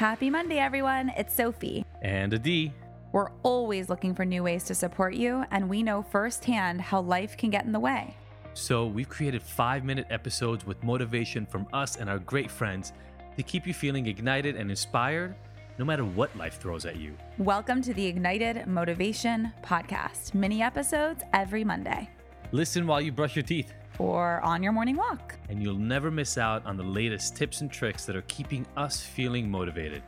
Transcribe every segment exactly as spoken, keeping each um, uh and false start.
Happy Monday, everyone. It's Sophie. And Adi. We're always looking for new ways to support you, and we know firsthand how life can get in the way. So we've created five-minute episodes with motivation from us and our great friends to keep you feeling ignited and inspired no matter what life throws at you. Welcome to the Ignited Motivation Podcast. Mini episodes every Monday. Listen while you brush your teeth. Or on your morning walk. And you'll never miss out on the latest tips and tricks that are keeping us feeling motivated.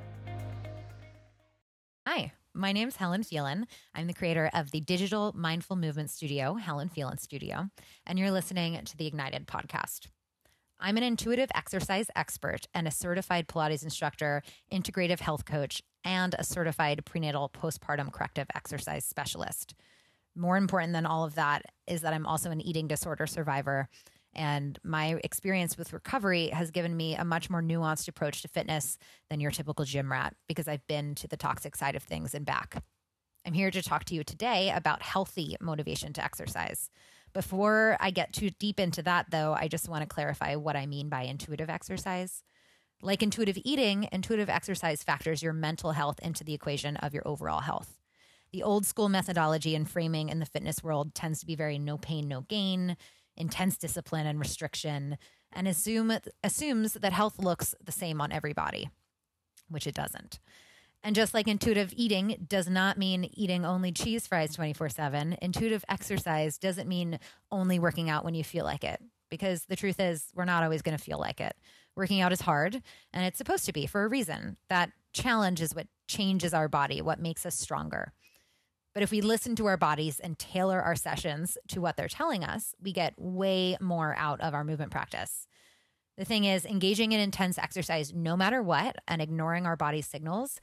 Hi, my name's Helen Phelan. I'm the creator of the digital mindful movement studio, Helen Phelan Studio, and you're listening to the Ignited podcast. I'm an intuitive exercise expert and a certified Pilates instructor, integrative health coach, and a certified prenatal postpartum corrective exercise specialist. More important than all of that is that I'm also an eating disorder survivor, and my experience with recovery has given me a much more nuanced approach to fitness than your typical gym rat because I've been to the toxic side of things and back. I'm here to talk to you today about healthy motivation to exercise. Before I get too deep into that, though, I just want to clarify what I mean by intuitive exercise. Like intuitive eating, intuitive exercise factors your mental health into the equation of your overall health. The old school methodology and framing in the fitness world tends to be very no pain, no gain, intense discipline and restriction, and assume assumes that health looks the same on everybody, which it doesn't. And just like intuitive eating does not mean eating only cheese fries twenty-four seven, intuitive exercise doesn't mean only working out when you feel like it. Because the truth is, we're not always going to feel like it. Working out is hard, and it's supposed to be for a reason. That challenge is what changes our body, what makes us stronger. But if we listen to our bodies and tailor our sessions to what they're telling us, we get way more out of our movement practice. The thing is, engaging in intense exercise no matter what and ignoring our body's signals,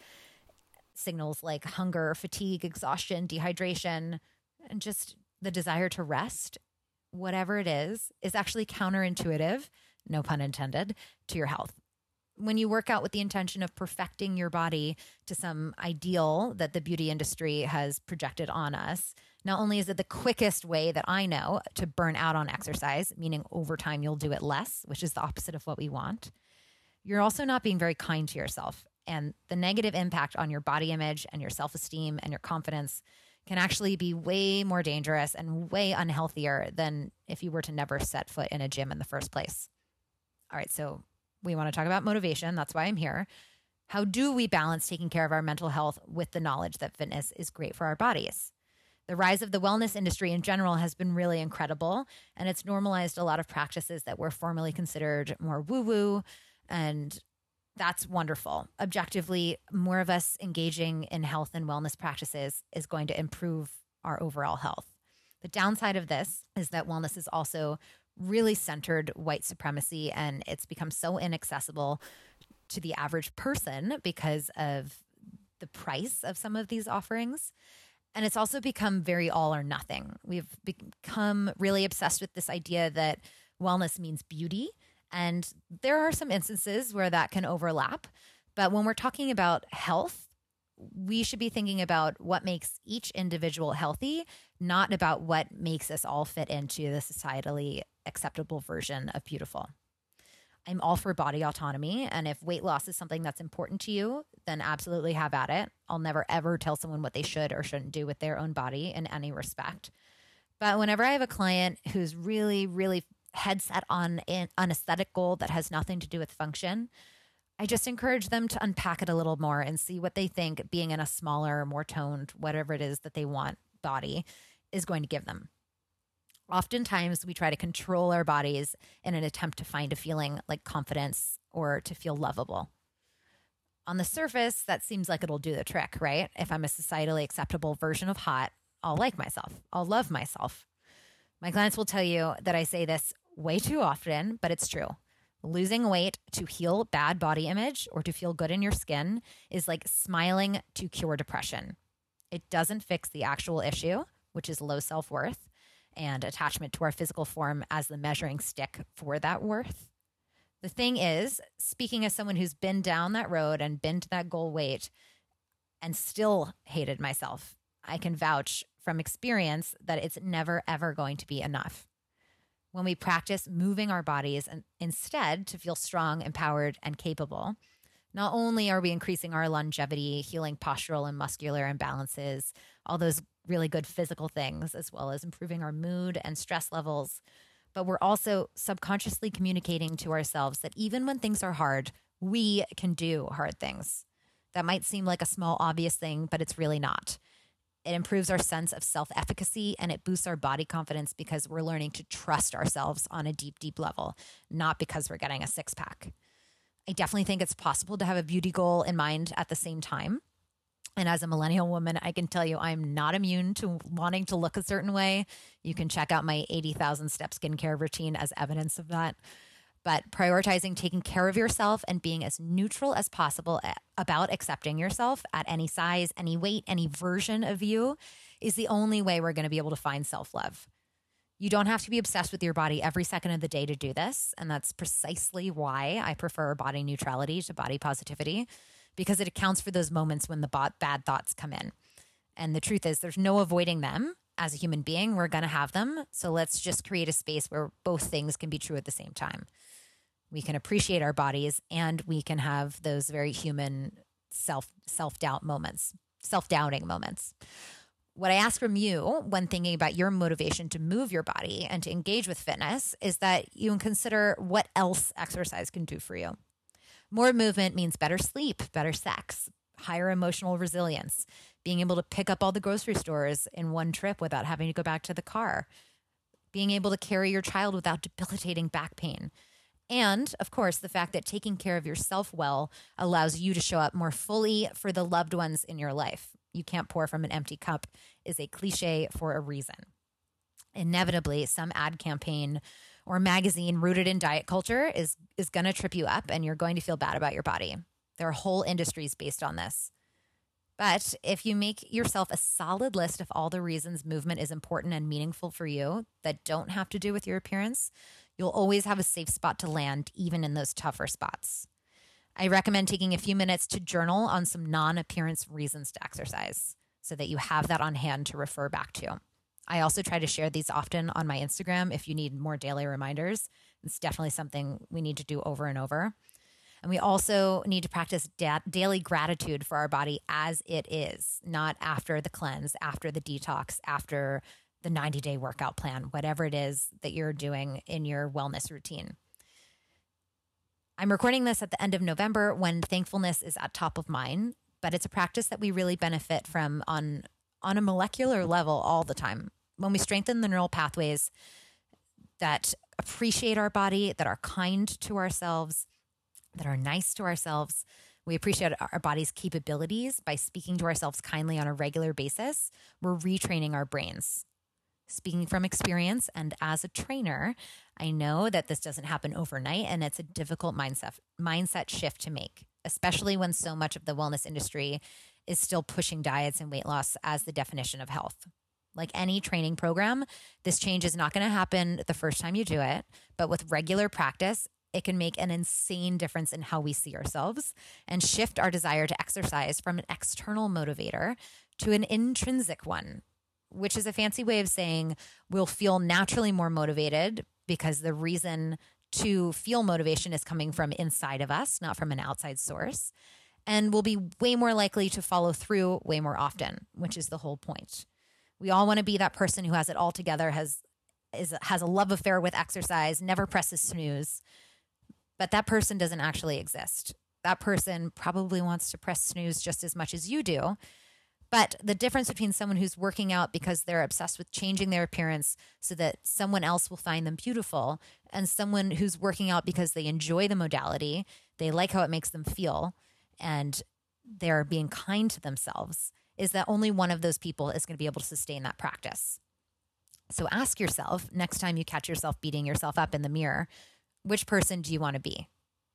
signals like hunger, fatigue, exhaustion, dehydration, and just the desire to rest, whatever it is, is actually counterintuitive, no pun intended, to your health. When you work out with the intention of perfecting your body to some ideal that the beauty industry has projected on us, not only is it the quickest way that I know to burn out on exercise, meaning over time you'll do it less, which is the opposite of what we want, you're also not being very kind to yourself. And the negative impact on your body image and your self-esteem and your confidence can actually be way more dangerous and way unhealthier than if you were to never set foot in a gym in the first place. All right, so we want to talk about motivation. That's why I'm here. How do we balance taking care of our mental health with the knowledge that fitness is great for our bodies? The rise of the wellness industry in general has been really incredible, and it's normalized a lot of practices that were formerly considered more woo-woo, and that's wonderful. Objectively, more of us engaging in health and wellness practices is going to improve our overall health. The downside of this is that wellness is also really centered white supremacy, and it's become so inaccessible to the average person because of the price of some of these offerings. And it's also become very all or nothing. We've become really obsessed with this idea that wellness means beauty. And there are some instances where that can overlap. But when we're talking about health, we should be thinking about what makes each individual healthy, not about what makes us all fit into the societally acceptable version of beautiful. I'm all for body autonomy. And if weight loss is something that's important to you, then absolutely have at it. I'll never, ever tell someone what they should or shouldn't do with their own body in any respect. But whenever I have a client who's really, really head set on an aesthetic goal that has nothing to do with function, I just encourage them to unpack it a little more and see what they think being in a smaller, more toned, whatever it is that they want body is going to give them. Oftentimes, we try to control our bodies in an attempt to find a feeling like confidence or to feel lovable. On the surface, that seems like it'll do the trick, right? If I'm a societally acceptable version of hot, I'll like myself. I'll love myself. My clients will tell you that I say this way too often, but it's true. Losing weight to heal bad body image or to feel good in your skin is like smiling to cure depression. It doesn't fix the actual issue, which is low self-worth and attachment to our physical form as the measuring stick for that worth. The thing is, speaking as someone who's been down that road and been to that goal weight and still hated myself, I can vouch from experience that it's never, ever going to be enough. When we practice moving our bodies and instead to feel strong, empowered, and capable, Not only are we increasing our longevity, healing postural and muscular imbalances, all those really good physical things, as well as improving our mood and stress levels, but we're also subconsciously communicating to ourselves that even when things are hard, we can do hard things. That might seem like a small, obvious thing, but it's really not. It improves our sense of self-efficacy and it boosts our body confidence because we're learning to trust ourselves on a deep, deep level, not because we're getting a six pack. I definitely think it's possible to have a beauty goal in mind at the same time. And as a millennial woman, I can tell you I'm not immune to wanting to look a certain way. You can check out my eighty thousand step skincare routine as evidence of that. But prioritizing taking care of yourself and being as neutral as possible about accepting yourself at any size, any weight, any version of you is the only way we're going to be able to find self-love. You don't have to be obsessed with your body every second of the day to do this. And that's precisely why I prefer body neutrality to body positivity, because it accounts for those moments when the bad thoughts come in. And the truth is there's no avoiding them. As a human being, we're going to have them. So let's just create a space where both things can be true at the same time. We can appreciate our bodies and we can have those very human self, self-doubt moments, self-doubting moments. What I ask from you when thinking about your motivation to move your body and to engage with fitness is that you consider what else exercise can do for you. More movement means better sleep, better sex, higher emotional resilience, being able to pick up all the grocery stores in one trip without having to go back to the car, being able to carry your child without debilitating back pain. And, of course, the fact that taking care of yourself well allows you to show up more fully for the loved ones in your life. You can't pour from an empty cup is a cliche for a reason. Inevitably, some ad campaign or magazine rooted in diet culture is, is going to trip you up and you're going to feel bad about your body. There are whole industries based on this. But if you make yourself a solid list of all the reasons movement is important and meaningful for you that don't have to do with your appearance, you'll always have a safe spot to land, even in those tougher spots. I recommend taking a few minutes to journal on some non-appearance reasons to exercise so that you have that on hand to refer back to. I also try to share these often on my Instagram if you need more daily reminders. It's definitely something we need to do over and over. And we also need to practice da- daily gratitude for our body as it is, not after the cleanse, after the detox, after the ninety-day workout plan, whatever it is that you're doing in your wellness routine. I'm recording this at the end of November when thankfulness is at top of mind, but it's a practice that we really benefit from on, on a molecular level all the time. When we strengthen the neural pathways that appreciate our body, that are kind to ourselves, that are nice to ourselves, we appreciate our body's capabilities by speaking to ourselves kindly on a regular basis, we're retraining our brains. Speaking from experience and as a trainer, I know that this doesn't happen overnight and it's a difficult mindset mindset shift to make, especially when so much of the wellness industry is still pushing diets and weight loss as the definition of health. Like any training program, this change is not going to happen the first time you do it, but with regular practice, it can make an insane difference in how we see ourselves and shift our desire to exercise from an external motivator to an intrinsic one, which is a fancy way of saying we'll feel naturally more motivated because the reason to feel motivation is coming from inside of us, not from an outside source. And we'll be way more likely to follow through way more often, which is the whole point. We all want to be that person who has it all together, has is has a love affair with exercise, never presses snooze. But that person doesn't actually exist. That person probably wants to press snooze just as much as you do. But the difference between someone who's working out because they're obsessed with changing their appearance so that someone else will find them beautiful and someone who's working out because they enjoy the modality, they like how it makes them feel, and they're being kind to themselves, is that only one of those people is going to be able to sustain that practice. So ask yourself, next time you catch yourself beating yourself up in the mirror, which person do you want to be?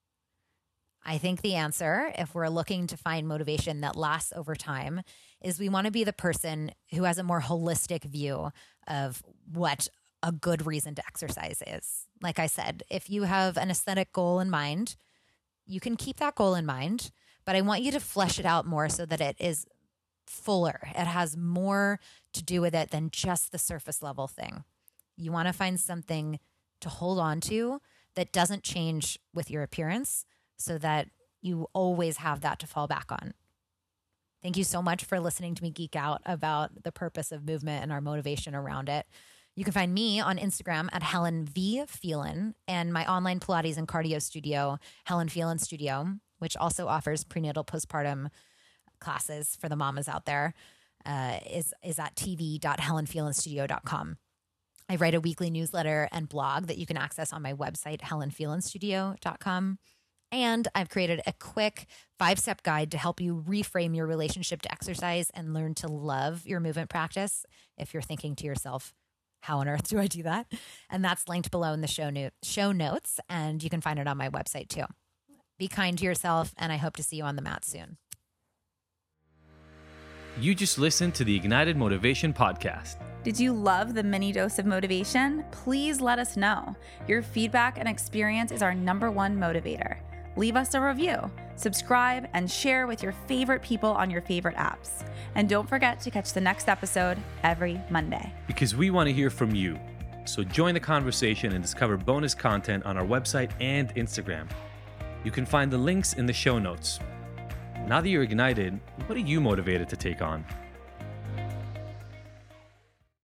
I think the answer, if we're looking to find motivation that lasts over time, is we want to be the person who has a more holistic view of what a good reason to exercise is. Like I said, if you have an aesthetic goal in mind, you can keep that goal in mind, but I want you to flesh it out more so that it is fuller. It has more to do with it than just the surface level thing. You want to find something to hold on to that doesn't change with your appearance, so that you always have that to fall back on. Thank you so much for listening to me geek out about the purpose of movement and our motivation around it. You can find me on Instagram at Helen V. Phelan and my online Pilates and cardio studio, Helen Phelan Studio, which also offers prenatal postpartum classes for the mamas out there, uh, is, is at t v dot helen phelan studio dot com. I write a weekly newsletter and blog that you can access on my website, helen phelan studio dot com. And I've created a quick five-step guide to help you reframe your relationship to exercise and learn to love your movement practice. If you're thinking to yourself, how on earth do I do that? And that's linked below in the show, no- show notes, and you can find it on my website too. Be kind to yourself, and I hope to see you on the mat soon. You just listened to the Ignited Motivation Podcast. Did you love the mini dose of motivation? Please let us know. Your feedback and experience is our number one motivator. Leave us a review, subscribe, and share with your favorite people on your favorite apps. And don't forget to catch the next episode every Monday. Because we want to hear from you. So join the conversation and discover bonus content on our website and Instagram. You can find the links in the show notes. Now that you're ignited, what are you motivated to take on?